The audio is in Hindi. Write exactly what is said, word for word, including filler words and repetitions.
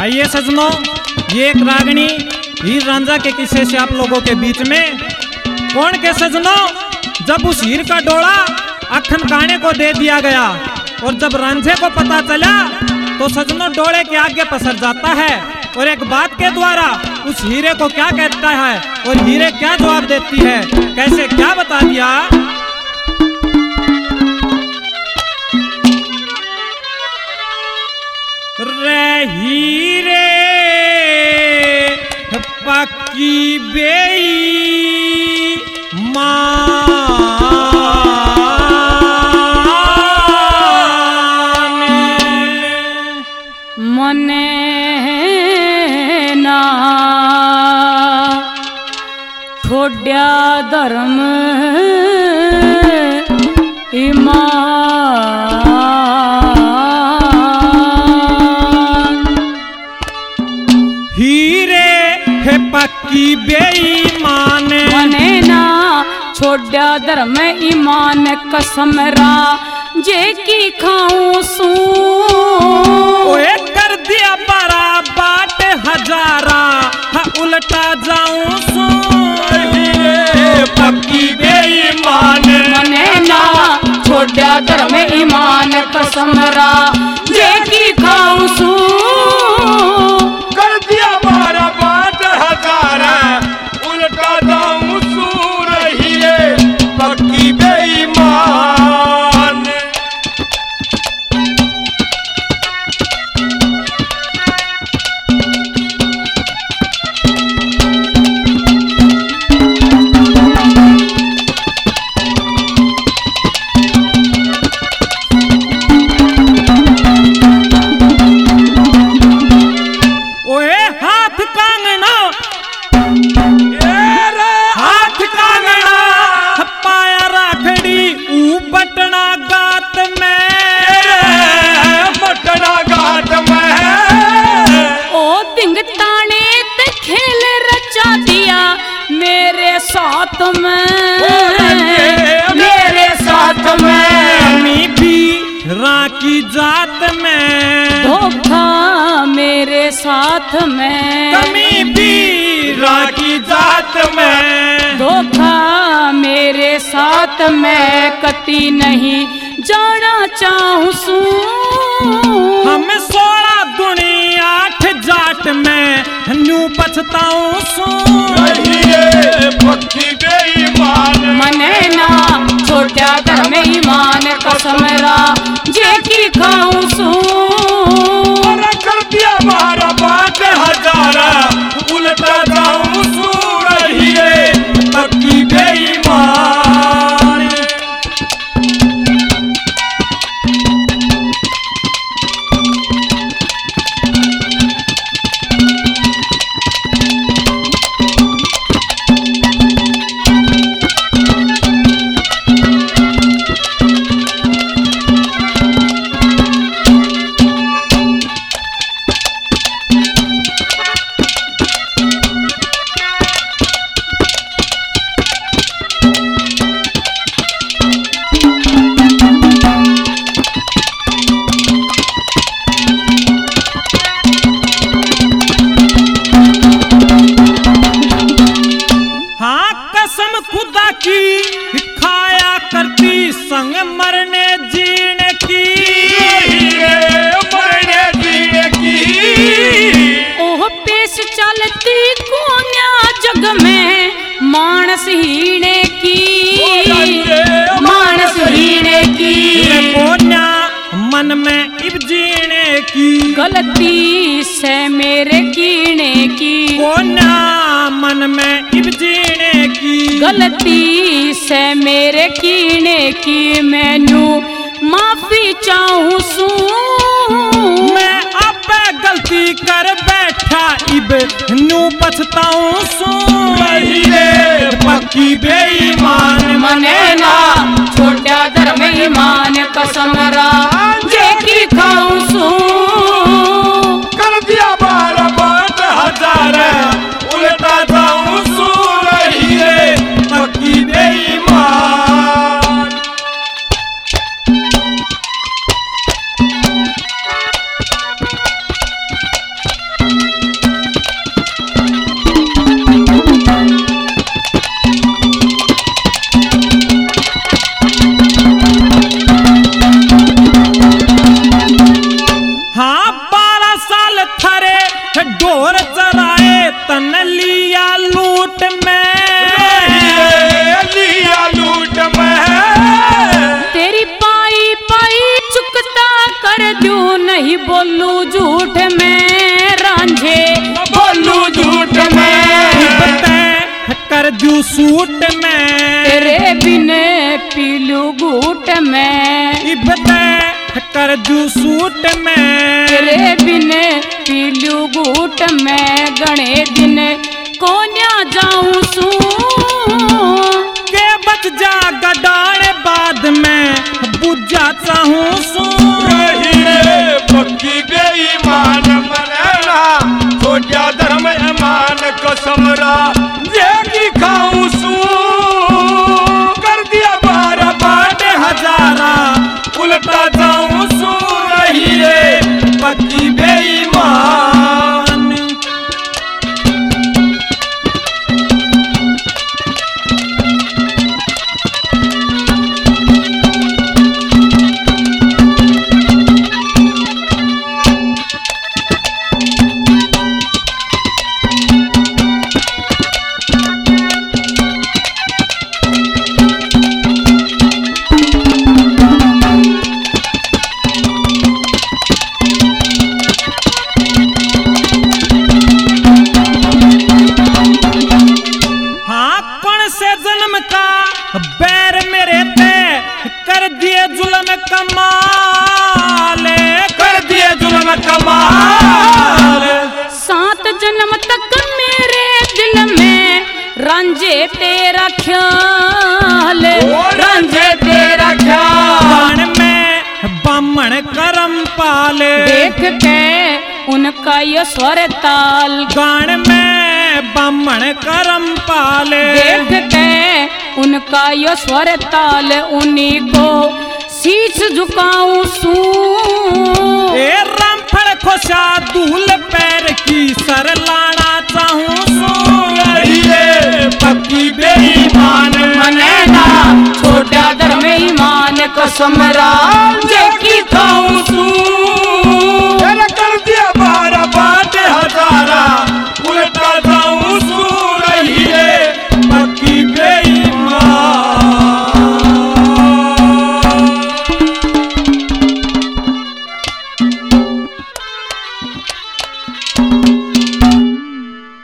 आइए सजनों, ये एक रागनी हीर रांझा के किस्से से आप लोगों के बीच में। कौन के सजनों, जब उस हीर का डोला अखन काने को दे दिया गया और जब रांझे को पता चला तो सजनों डोले के आगे पसर जाता है और एक बात के द्वारा उस हीरे को क्या कहता है और हीरे क्या जवाब देती है, कैसे क्या बता दिया। रे हीरे पक्की बेईमान मने ना थोड्या धर्म ईमान हीरे है पक्की बेईमान मने ना छोड्या धर्म ईमान कसम रा जे की खाऊं सू ओए कर दिया बड़ा बाट हजारा हा उल्टा जाऊं सू हीरे पक्की बेईमान मने ना छोड्या धर्म ईमान कसम रा जे की खाऊं सू कर दिया बारा बाट हजारा उल्टा जाऊं सूर हीरे पक्की बेईमान। ओए हाथ कांगना हाथ कांगना पाया राखड़ी ऊ बटना गात में बटना घाट में ओ दिंग ताने ते खेल रचा दिया मेरे साथ में मेरे साथ में कमी भी राखी जात में धोखा मेरे साथ में कमी भी राखी जात में धोखा मेरे साथ में कति नहीं जाना चाहूं सू हम सोलह दुनी आठ जाट में न्यू पछताऊं सू हीरे पक्की बेईमान। मने ना छोटा धर्म ईमान कसम रा जे की खाऊं सू अरे कर दिया बारा बाट हजारा उल्टा जाऊं सूर हीरे पक्की बेईमान। हाँ कसम खुदा की खाया करती संग मरने जीने की हीरे मरने जीने की ओह पेश चलती कोन्या जग में मानस हीने की मानस हीने की कोन्या मन में इब जीने की गलती से मेरे कीने की कोन्या मन में इब जीने की गलती से मेरे कीने की मैनू माफी चाहूं सू मैं अब गलती कर बैठा इब न्यू पछताऊं सू हीरे पक्की बेईमान। मने ना छोटा धर्म ईमान कसम रा जे की खाऊं सू कर दिया बारा बाट हजारा उल्टा जाऊं सूर हीरे पक्की बेईमान। कर दूं नहीं बोलू झूठ में रांझे बोलू झूठ में इब्बते कर दूं सूट में तेरे बिने पीलू घूट में इब्बते कर दूं सूट में तेरे बिने पीलू घूट में गणे दिन कोन्या जाऊं सू के बच जा गडाड़ बाद में बुझा चाहूं सू रही रे पक्की बेईमान मरेना छोटा धर्म ईमान कसमरा जे की खाऊं सू कर दिया बार बाट हजारा उल्टा जाऊं सू रही रे पक्की बेईमान बैर मेरे पे कर दिए जुल्म कमाल कर दिए जुल्म कमाल सात जन्म तक मेरे दिल में रांझे तेरा ख्याल रांझे तेरा ख्याल में बामण करम पाले देख के उनका ये स्वर ताल गान में बामण करम पाले देख के उनका यो स्वर ताल उन्हीं को शीश झुकाऊं सू ए रामफल खोसा दूल पैर की सर लाना चाहूं सू रहिए पक्की बेईमान मनेना छोटा धर्म ईमान कसमरा जे की खाऊं सू कर दिया बारह बाट हजारा उल्टा जाऊं सू रहिए पक्की बेईमान Thank you.